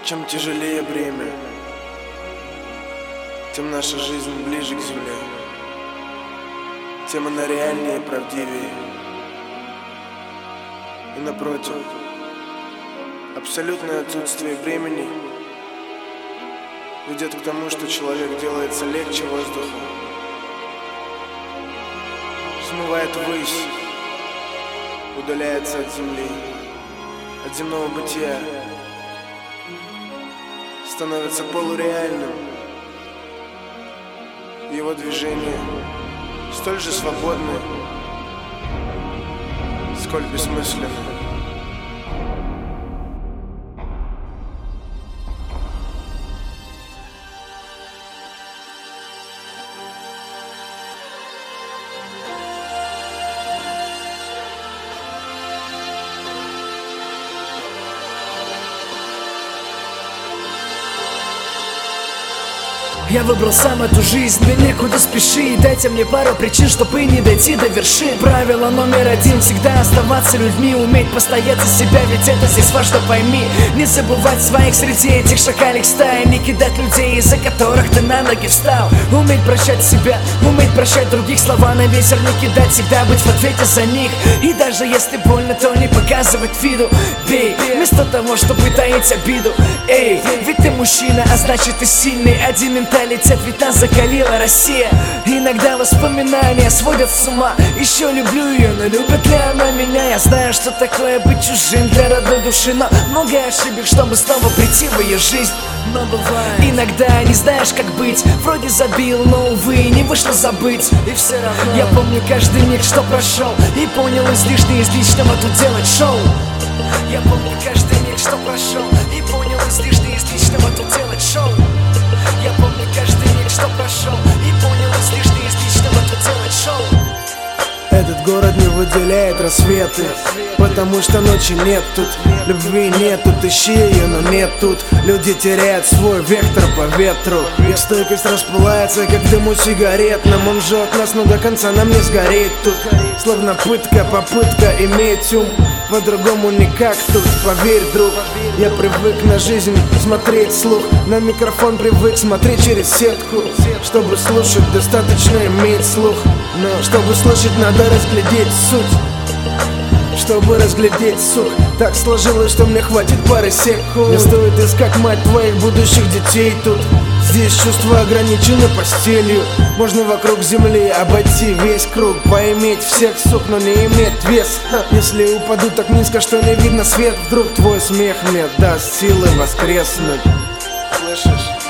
Чем тяжелее бремя, тем наша жизнь ближе к земле, тем она реальнее и правдивее. И напротив, абсолютное отсутствие времени ведет к тому, что человек делается легче воздуха, взмывает ввысь, удаляется от земли, от земного бытия, становится полуреальным. Его движения столь же свободны, сколь бессмысленны. Я выбрал сам эту жизнь, мне некуда спешить. Дайте мне пару причин, чтобы не дойти до вершин. Правило номер один: всегда оставаться людьми, уметь постоять за себя, ведь это здесь важно, пойми. Не забывать своих среди этих шакалек стаи, не кидать людей, из-за которых ты на ноги встал. Уметь прощать себя, уметь прощать других, слова на ветер не кидать, всегда быть в ответе за них. И даже если больно, то не показывать виду. Бей, вместо того, чтобы таить обиду. Эй, ведь ты мужчина, а значит ты сильный. Один менталитет, ведь нас закалила Россия. Иногда воспоминания сводят с ума. Еще люблю ее, но любит ли она меня? Я знаю, что такое быть чужим для родной души, но много ошибок, чтобы снова прийти в ее жизнь. Но бывает иногда не знаешь, как быть. Вроде забил, но увы, не вышло забыть. И все равно я помню каждый миг, что прошел, и понял излишне из личного тут делать шоу. Я помню каждый миг, что прошел, и понял излишне из личного тут делать шоу. Я помню каждый миг, что прошел, и понял излишне из личного тут делать шоу. Этот город не выделяет рассветы, потому что ночи нет тут, любви нет тут, ищи ее, но нет тут. Люди теряют свой вектор по ветру, их стойкость расплывается, как дым у сигарет. Нам он жжет нас, но до конца нам не сгореть тут. Словно пытка, попытка иметь ум, по-другому никак тут, поверь, друг. Я привык на жизнь смотреть вслух, на микрофон привык смотреть через сетку. Чтобы слушать, достаточно иметь слух, но чтобы слышать, надо разглядеть суть. Чтобы разглядеть сук, так сложилось, что мне хватит пары секунд. Не стоит искать мать твоих будущих детей тут. Здесь чувства ограничены постелью. Можно вокруг земли обойти весь круг, поиметь всех сук, но не иметь вес. Если упаду так низко, что не видно свет, вдруг твой смех мне даст силы воскреснуть. Слышишь?